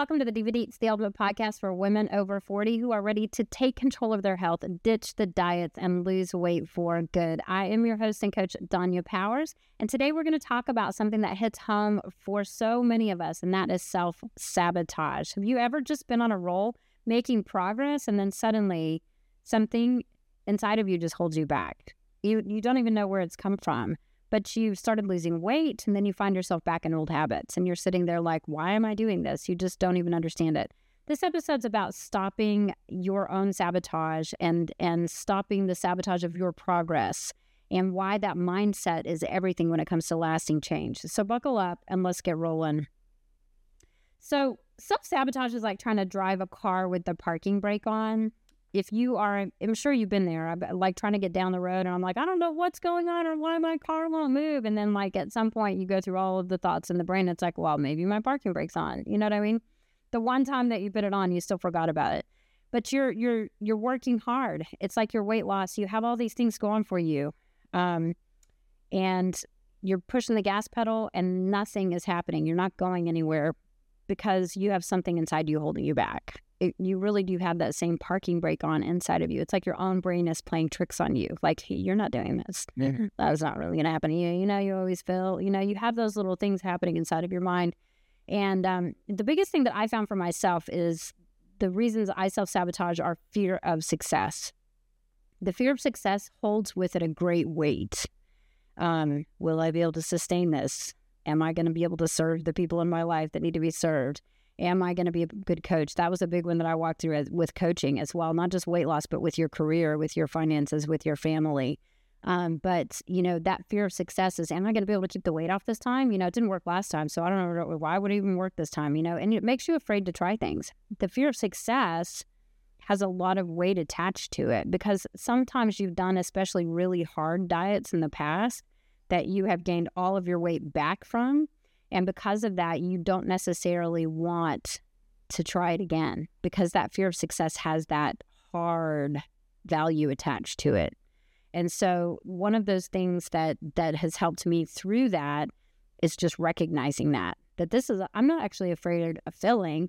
Welcome to the Diva Deets, the ultimate podcast for women over 40 who are ready to take control of their health, ditch the diets, and lose weight for good. I am your host and coach, Danya Powers, and today we're going to talk about something that hits home for so many of us, and that is self-sabotage. Have you ever just been on a roll, making progress, and then suddenly something inside of you just holds you back? You don't even know where it's come from. But you started losing weight, and then you find yourself back in old habits, and you're sitting there like, why am I doing this? You just don't even understand it. This episode's about stopping your own sabotage and stopping the sabotage of your progress, and why that mindset is everything when it comes to lasting change. So buckle up and let's get rolling. So self-sabotage is like trying to drive a car with the parking brake on. If you are, I'm sure you've been there, I'm like trying to get down the road and I'm like, I don't know what's going on or why my car won't move. And then like at some point you go through all of the thoughts in the brain. It's like, well, maybe my parking brake's on. You know what I mean? The one time that you put it on, you still forgot about it. But you're working hard. It's like your weight loss. You have all these things going for you. And you're pushing the gas pedal and nothing is happening. You're not going anywhere because you have something inside you holding you back. You really do have that same parking brake on inside of you. It's like your own brain is playing tricks on you. Like, hey, you're not doing this. Yeah. That's not really going to happen to you. You know, you always feel, you have those little things happening inside of your mind. And the biggest thing that I found for myself is the reasons I self-sabotage are fear of success. The fear of success holds with it a great weight. Will I be able to sustain this? Am I going to be able to serve the people in my life that need to be served? Am I going to be a good coach? That was a big one that I walked through with coaching as well, not just weight loss, but with your career, with your finances, with your family. But, that fear of success is, am I going to be able to keep the weight off this time? It didn't work last time, so I don't know why would it even work this time, and it makes you afraid to try things. The fear of success has a lot of weight attached to it because sometimes you've done especially really hard diets in the past that you have gained all of your weight back from. And because of that, you don't necessarily want to try it again because that fear of success has that hard value attached to it. And so one of those things that has helped me through that is just recognizing that I'm not actually afraid of failing.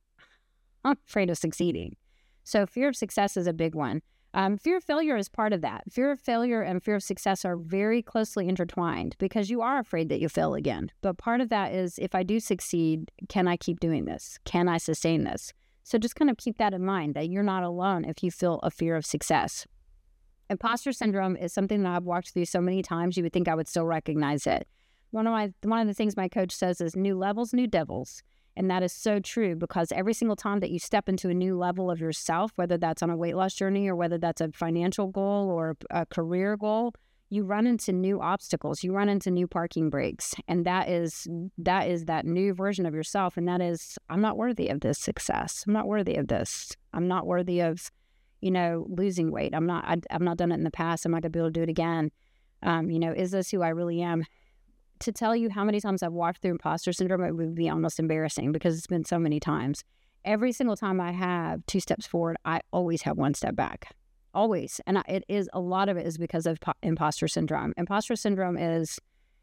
I'm afraid of succeeding. So fear of success is a big one. Fear of failure is part of that. Fear of failure and fear of success are very closely intertwined because you are afraid that you'll fail again. But part of that is, if I do succeed, can I keep doing this? Can I sustain this? So just kind of keep that in mind, that you're not alone if you feel a fear of success. Imposter syndrome is something that I've walked through so many times, you would think I would still recognize it. One of the things my coach says is new levels, new devils. And that is so true because every single time that you step into a new level of yourself, whether that's on a weight loss journey or whether that's a financial goal or a career goal, you run into new obstacles. You run into new parking brakes. And that is that new version of yourself. And that is, I'm not worthy of this success. I'm not worthy of this. I'm not worthy of, losing weight. I've not done it in the past. I'm not going to be able to do it again. Is this who I really am? To tell you how many times I've walked through imposter syndrome, it would be almost embarrassing because it's been so many times. Every single time I have 2 steps forward, I always have 1 step back. Always. And a lot of it is because of imposter syndrome. Imposter syndrome is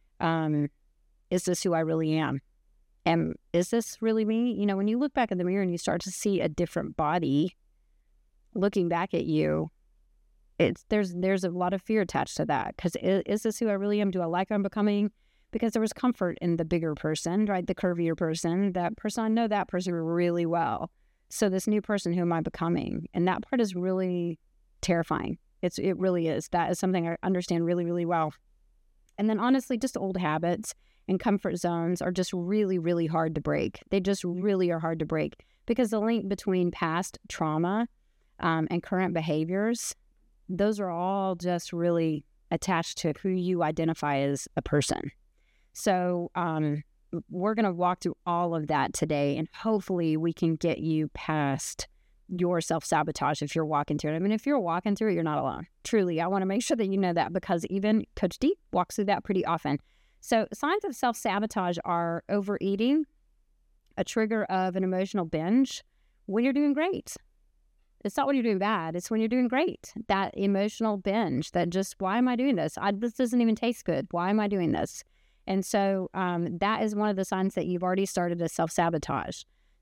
this who I really am? And is this really me? When you look back in the mirror and you start to see a different body looking back at you, there's a lot of fear attached to that because is this who I really am? Do I like who I'm becoming? Because there was comfort in the bigger person, right? The curvier person, that person, I know that person really well. So this new person, who am I becoming? And that part is really terrifying. It really is. That is something I understand really, really well. And then honestly, just old habits and comfort zones are just really, really hard to break. They just really are hard to break because the link between past trauma and current behaviors, those are all just really attached to who you identify as a person. So we're going to walk through all of that today, and hopefully we can get you past your self-sabotage if you're walking through it. I mean, if you're walking through it, you're not alone. Truly, I want to make sure that you know that because even Coach D walks through that pretty often. So signs of self-sabotage are overeating, a trigger of an emotional binge when you're doing great. It's not when you're doing bad. It's when you're doing great. That emotional binge that just, why am I doing this? This doesn't even taste good. Why am I doing this? And so that is one of the signs that you've already started a self-sabotage.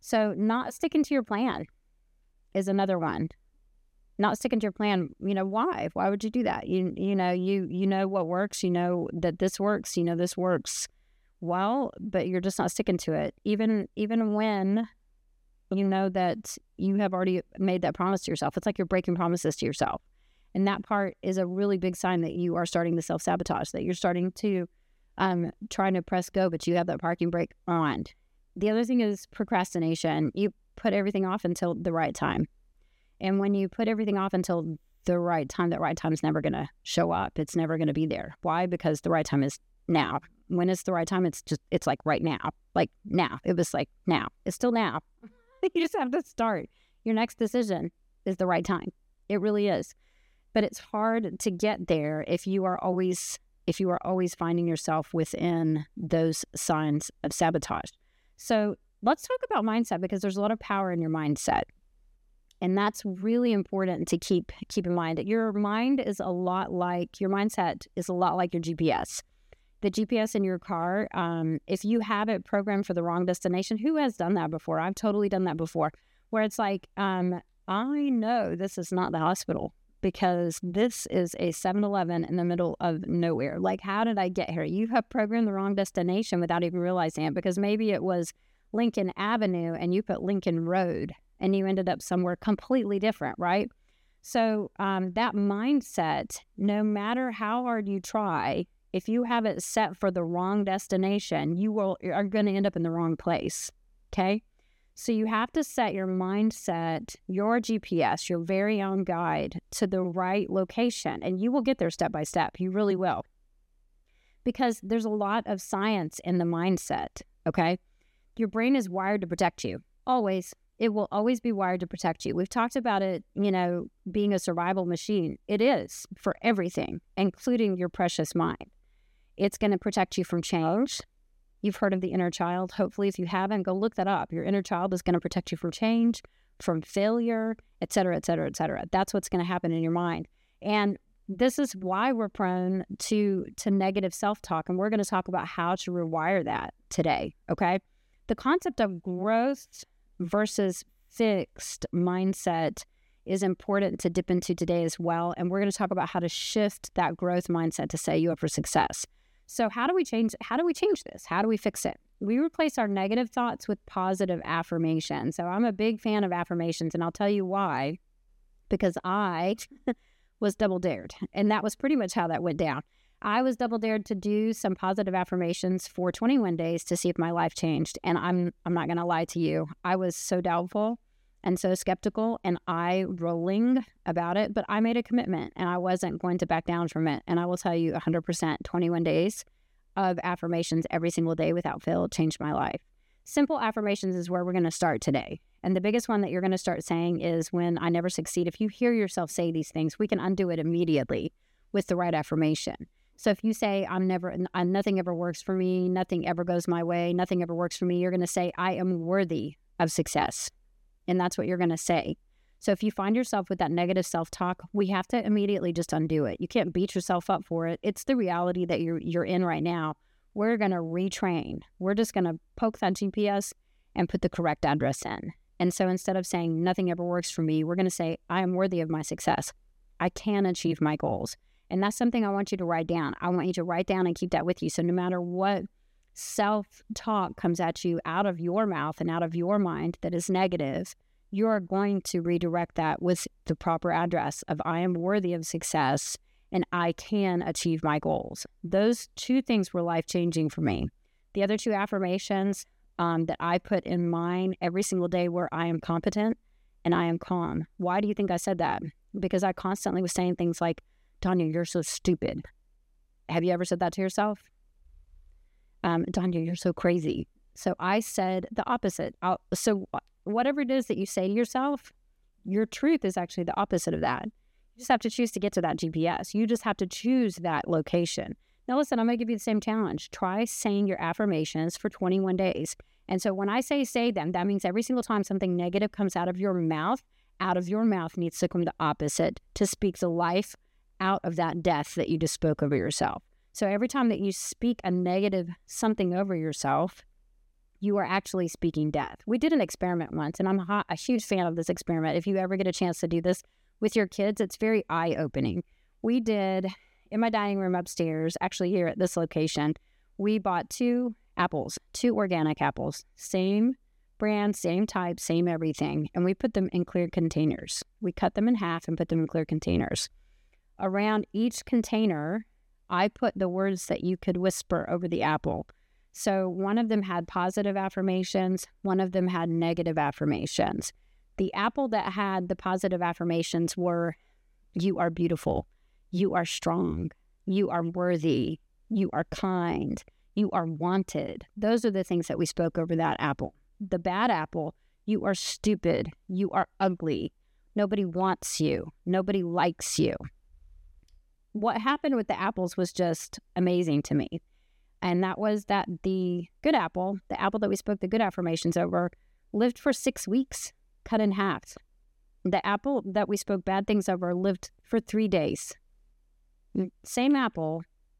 So not sticking to your plan is another one. Not sticking to your plan. Why? Why would you do that? You know what works. You know that this works. You know this works well, but you're just not sticking to it. Even when you know that you have already made that promise to yourself. It's like you're breaking promises to yourself. And that part is a really big sign that you are starting to self-sabotage, that you're starting to trying to press go, but you have that parking brake on. The other thing is procrastination. You put everything off until the right time. And when you put everything off until the right time, that right time is never going to show up. It's never going to be there. Why? Because the right time is now. When it's the right time, it's like right now. Like now. It was like now. It's still now. You just have to start. Your next decision is the right time. It really is. But it's hard to get there if you are always finding yourself within those signs of sabotage. So let's talk about mindset, because there's a lot of power in your mindset. And that's really important to keep in mind. Your mindset is a lot like your GPS. The GPS in your car, if you have it programmed for the wrong destination, who has done that before? I've totally done that before, where it's like, I know this is not the hospital because this is a 7-Eleven in the middle of nowhere. Like, how did I get here? You have programmed the wrong destination without even realizing it, because maybe it was Lincoln Avenue and you put Lincoln Road and you ended up somewhere completely different, right? So that mindset, no matter how hard you try, if you have it set for the wrong destination, you are going to end up in the wrong place, okay? So you have to set your mindset, your GPS, your very own guide, to the right location, and you will get there step by step. You really will. Because there's a lot of science in the mindset, okay? Your brain is wired to protect you, always. It will always be wired to protect you. We've talked about it, being a survival machine. It is for everything, including your precious mind. It's going to protect you from change. You've heard of the inner child. Hopefully, if you haven't, go look that up. Your inner child is going to protect you from change, from failure, et cetera, et cetera, et cetera. That's what's going to happen in your mind. And this is why we're prone to negative self-talk. And we're going to talk about how to rewire that today, okay? The concept of growth versus fixed mindset is important to dip into today as well. And we're going to talk about how to shift that growth mindset to set you up for success. So how do we change this? How do we fix it? We replace our negative thoughts with positive affirmations. So I'm a big fan of affirmations, and I'll tell you why. Because I was double dared, and that was pretty much how that went down. I was double dared to do some positive affirmations for 21 days to see if my life changed. And I'm not going to lie to you. I was so doubtful and so skeptical and eye-rolling about it, but I made a commitment and I wasn't going to back down from it. And I will tell you 100%, 21 days of affirmations every single day without fail changed my life. Simple affirmations is where we're going to start today. And the biggest one that you're going to start saying is when I never succeed. If you hear yourself say these things, we can undo it immediately with the right affirmation. So if you say, nothing ever works for me, nothing ever goes my way, nothing ever works for me, you're going to say, I am worthy of success. And that's what you're going to say. So if you find yourself with that negative self-talk, we have to immediately just undo it. You can't beat yourself up for it. It's the reality that you're in right now. We're going to retrain. We're just going to poke that GPS and put the correct address in. And so instead of saying nothing ever works for me, we're going to say, I am worthy of my success. I can achieve my goals. And that's something I want you to write down. I want you to write down and keep that with you. So no matter what self-talk comes at you out of your mouth and out of your mind that is negative, you're going to redirect that with the proper address of I am worthy of success and I can achieve my goals. Those two things were life-changing for me. The other two affirmations that I put in mine every single day were I am competent and I am calm. Why do you think I said that? Because I constantly was saying things like, Danya, you're so stupid. Have you ever said that to yourself? Danya, you're so crazy. So I said the opposite. So whatever it is that you say to yourself, your truth is actually the opposite of that. You just have to choose to get to that GPS. You just have to choose that location. Now listen, I'm going to give you the same challenge. Try saying your affirmations for 21 days. And so when I say them, that means every single time something negative comes out of your mouth needs to come the opposite to speak the life out of that death that you just spoke over yourself. So every time that you speak a negative something over yourself, you are actually speaking death. We did an experiment once, and I'm a huge fan of this experiment. If you ever get a chance to do this with your kids, it's very eye-opening. We did, in my dining room upstairs, actually here at this location, we bought 2 apples, 2 organic apples, same brand, same type, same everything, and we put them in clear containers. We cut them in half and put them in clear containers. Around each container, I put the words that you could whisper over the apple. So one of them had positive affirmations, one of them had negative affirmations. The apple that had the positive affirmations were, you are beautiful, you are strong, you are worthy, you are kind, you are wanted. Those are the things that we spoke over that apple. The bad apple, you are stupid, you are ugly, nobody wants you, nobody likes you. What happened with the apples was just amazing to me. And that was that the good apple, the apple that we spoke the good affirmations over, lived for 6 weeks, cut in half. The apple that we spoke bad things over lived for 3 days. Same apple,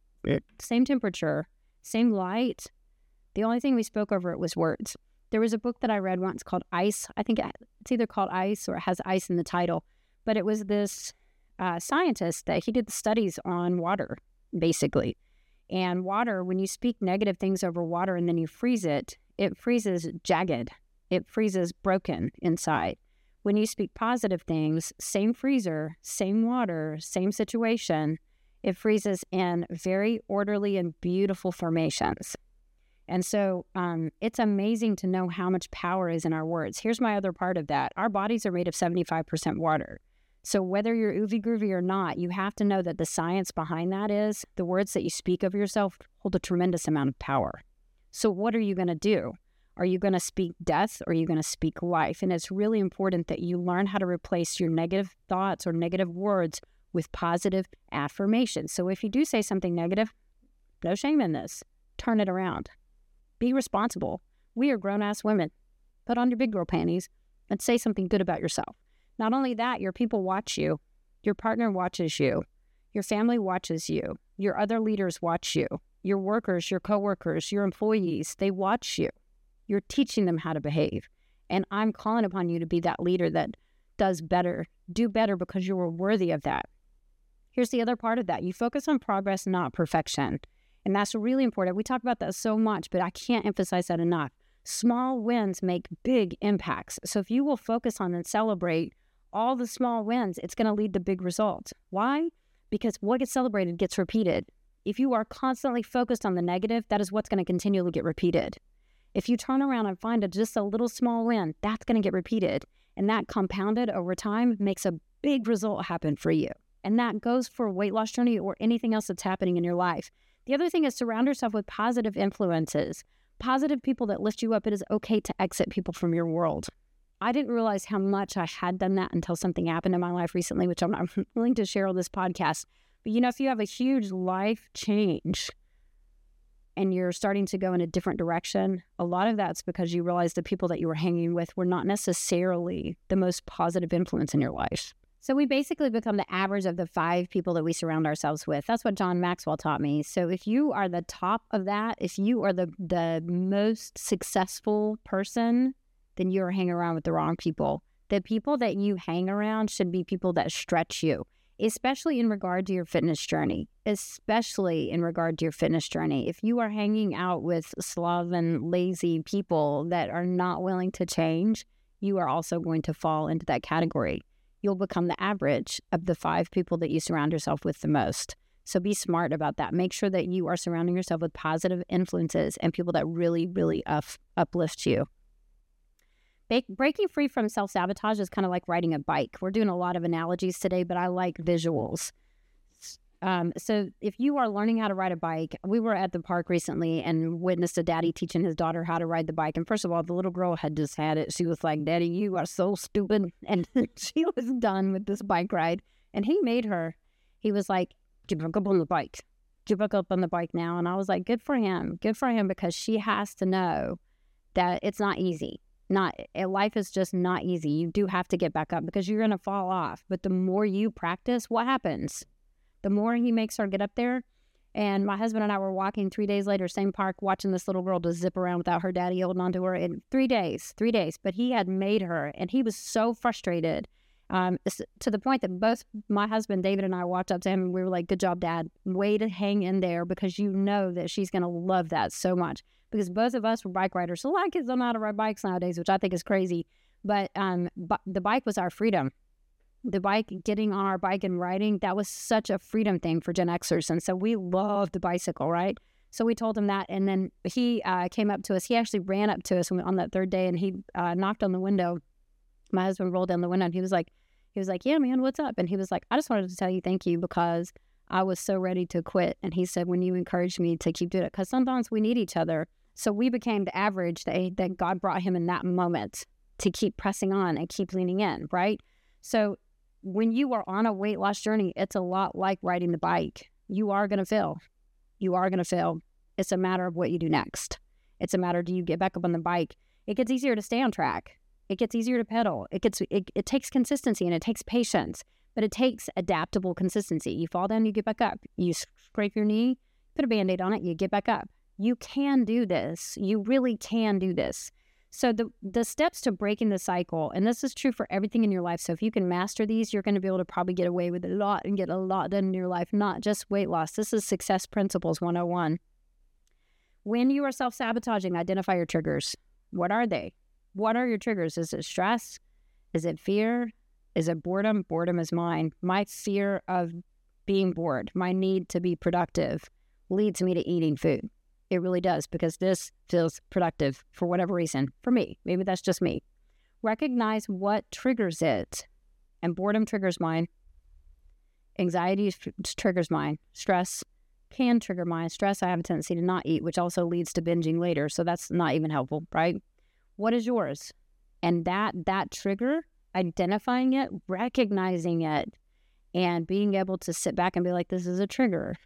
same temperature, same light. The only thing we spoke over it was words. There was a book that I read once called Ice. I think it's either called Ice or it has ice in the title. But it was this scientist that he did the studies on water, basically. And water, when you speak negative things over water and then you freeze it, it freezes jagged. It freezes broken inside. When you speak positive things, same freezer, same water, same situation, it freezes in very orderly and beautiful formations. And so it's amazing to know how much power is in our words. Here's my other part of that. Our bodies are made of 75% water. So whether you're oovy groovy or not, you have to know that the science behind that is the words that you speak of yourself hold a tremendous amount of power. So what are you going to do? Are you going to speak death or are you going to speak life? And it's really important that you learn how to replace your negative thoughts or negative words with positive affirmations. So if you do say something negative, no shame in this. Turn it around. Be responsible. We are grown-ass women. Put on your big girl panties and say something good about yourself. Not only that, your people watch you. Your partner watches you. Your family watches you. Your other leaders watch you. Your workers, your coworkers, your employees, they watch you. You're teaching them how to behave. And I'm calling upon you to be that leader that does better, do better because you are worthy of that. Here's the other part of that. You focus on progress, not perfection. And that's really important. We talk about that so much, but I can't emphasize that enough. Small wins make big impacts. So if you will focus on and celebrate all the small wins, it's going to lead to big results. Why? Because what gets celebrated gets repeated. If you are constantly focused on the negative, that is what's going to continually get repeated. If you turn around and find just a little small win, that's going to get repeated. And that compounded over time makes a big result happen for you. And that goes for a weight loss journey or anything else that's happening in your life. The other thing is surround yourself with positive influences, positive people that lift you up. It is okay to exit people from your world. I didn't realize how much I had done that until something happened in my life recently, which I'm not willing to share on this podcast. But if you have a huge life change and you're starting to go in a different direction, a lot of that's because you realize the people that you were hanging with were not necessarily the most positive influence in your life. So we basically become the average of the 5 people that we surround ourselves with. That's what John Maxwell taught me. So if you are the top of that, if you are the most successful person, then you're hanging around with the wrong people. The people that you hang around should be people that stretch you, especially in regard to your fitness journey. Especially in regard to your fitness journey. If you are hanging out with sloven, lazy people that are not willing to change, you are also going to fall into that category. You'll become the average of the 5 people that you surround yourself with the most. So be smart about that. Make sure that you are surrounding yourself with positive influences and people that really, really uplift you. Breaking free from self-sabotage is kind of like riding a bike. We're doing a lot of analogies today, but I like visuals. So if you are learning how to ride a bike, we were at the park recently and witnessed a daddy teaching his daughter how to ride the bike. And first of all, the little girl had just had it. She was like, "Daddy, you are so stupid." And she was done with this bike ride. And he was like, "Get back up on the bike. Get back up on the bike now." And I was like, good for him. Good for him, because she has to know that it's not easy. Life is just not easy. You do have to get back up because you're going to fall off. But the more you practice, what happens? The more he makes her get up there And my husband and I were walking 3 days later, same park, watching this little girl just zip around without her daddy holding onto her in 3 days. But he had made her, and he was so frustrated to the point that both my husband, David, and I walked up to him and we were like, good job, Dad. Way to hang in there, because you know that she's going to love that so much. Because both of us were bike riders. So a lot of kids don't know how to ride bikes nowadays, which I think is crazy. But the bike was our freedom. The bike, getting on our bike and riding, that was such a freedom thing for Gen Xers. And so we loved the bicycle, right? So we told him that. And then he came up to us. He actually ran up to us on that third day, and he knocked on the window. My husband rolled down the window, and he was like, yeah, man, what's up? And he was like, I just wanted to tell you thank you, because I was so ready to quit. And he said, when you encouraged me to keep doing it, because sometimes we need each other. So we became the average that God brought him in that moment to keep pressing on and keep leaning in, right? So when you are on a weight loss journey, it's a lot like riding the bike. You are going to fail. It's a matter of what you do next. It's a matter, do you get back up on the bike? It gets easier to stay on track. It gets easier to pedal. It takes consistency, and it takes patience, but it takes adaptable consistency. You fall down, you get back up. You scrape your knee, put a Band-Aid on it, you get back up. You can do this. You really can do this. So the steps to breaking the cycle, and this is true for everything in your life. So if you can master these, you're going to be able to probably get away with a lot and get a lot done in your life, not just weight loss. This is Success Principles 101. When you are self-sabotaging, identify your triggers. What are they? What are your triggers? Is it stress? Is it fear? Is it boredom? Boredom is mine. My fear of being bored, my need to be productive, leads me to eating food. It really does, because this feels productive for whatever reason. For me, maybe that's just me. Recognize what triggers it. And boredom triggers mine. Anxiety triggers mine. Stress can trigger mine. Stress, I have a tendency to not eat, which also leads to binging later. So that's not even helpful, right? What is yours? And that trigger, identifying it, recognizing it, and being able to sit back and be like, this is a trigger.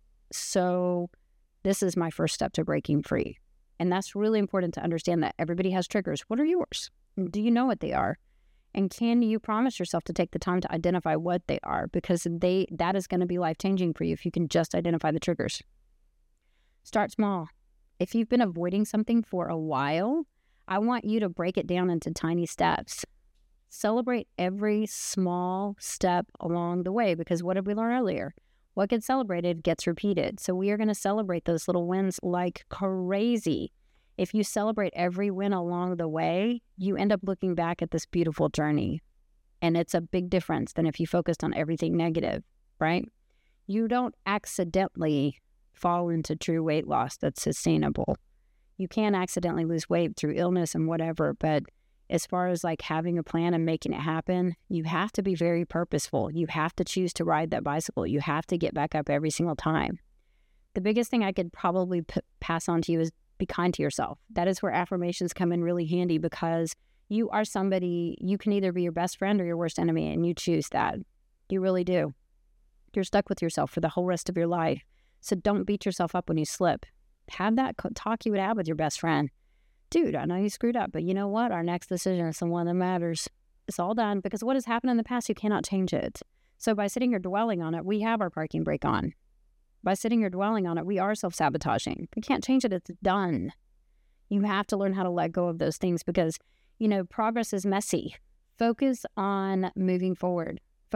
So this is my first step to breaking free. And that's really important to understand, that everybody has triggers. What are yours? Do you know what they are? And can you promise yourself to take the time to identify what they are? Because that is going to be life-changing for you if you can just identify the triggers. Start small. If you've been avoiding something for a while, I want you to break it down into tiny steps. Celebrate every small step along the way, because what did we learn earlier? What gets celebrated gets repeated. So we are going to celebrate those little wins like crazy. If you celebrate every win along the way, you end up looking back at this beautiful journey. And it's a big difference than if you focused on everything negative, right? You don't accidentally fall into true weight loss that's sustainable. You can accidentally lose weight through illness and whatever, but as far as like having a plan and making it happen, you have to be very purposeful. You have to choose to ride that bicycle. You have to get back up every single time. The biggest thing I could probably pass on to you is be kind to yourself. That is where affirmations come in really handy, because you are somebody, you can either be your best friend or your worst enemy, and you choose that. You really do. You're stuck with yourself for the whole rest of your life. So don't beat yourself up when you slip. Have that talk you would have with your best friend. Dude, I know you screwed up, but you know what? Our next decision is the one that matters. It's all done, because what has happened in the past, you cannot change it. So by sitting here dwelling on it, we have our parking brake on. By sitting here dwelling on it, we are self-sabotaging. We can't change it. It's done. You have to learn how to let go of those things, because, progress is messy. Focus on moving forward.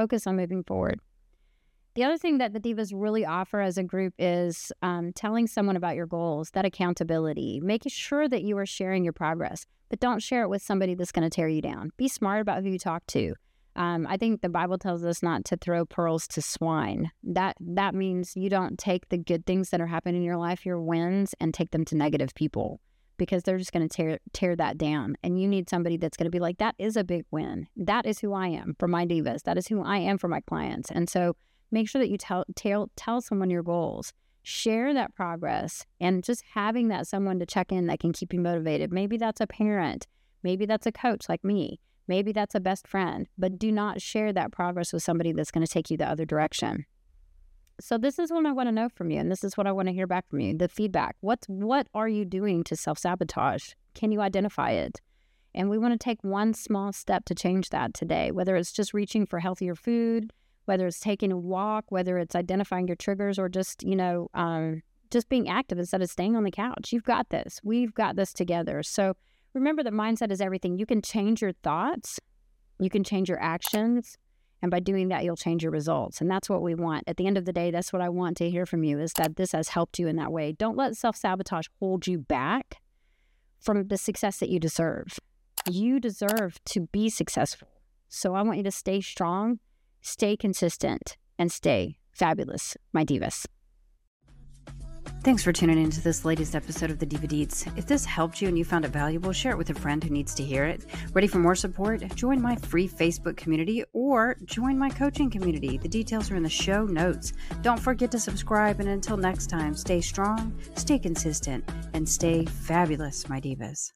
The other thing that the Divas really offer as a group is telling someone about your goals, that accountability, making sure that you are sharing your progress, but don't share it with somebody that's going to tear you down. Be smart about who you talk to. I think the Bible tells us not to throw pearls to swine. That means you don't take the good things that are happening in your life, your wins, and take them to negative people, because they're just going to tear that down. And you need somebody that's going to be like, that is a big win. That is who I am for my Divas. That is who I am for my clients. And so make sure that you tell someone your goals. Share that progress, and just having that someone to check in that can keep you motivated. Maybe that's a parent. Maybe that's a coach like me. Maybe that's a best friend. But do not share that progress with somebody that's going to take you the other direction. So this is what I want to know from you, and this is what I want to hear back from you, the feedback. What are you doing to self-sabotage? Can you identify it? And we want to take one small step to change that today, whether it's just reaching for healthier food, whether it's taking a walk, whether it's identifying your triggers, or just, just being active instead of staying on the couch. You've got this. We've got this together. So remember that mindset is everything. You can change your thoughts. You can change your actions. And by doing that, you'll change your results. And that's what we want. At the end of the day, that's what I want to hear from you, is that this has helped you in that way. Don't let self-sabotage hold you back from the success that you deserve. You deserve to be successful. So I want you to stay strong, stay consistent, and stay fabulous, my divas. Thanks for tuning into this latest episode of the Diva Deets. If this helped you and you found it valuable, share it with a friend who needs to hear it. Ready for more support? Join my free Facebook community or join my coaching community. The details are in the show notes. Don't forget to subscribe, and until next time, stay strong, stay consistent, and stay fabulous, my divas.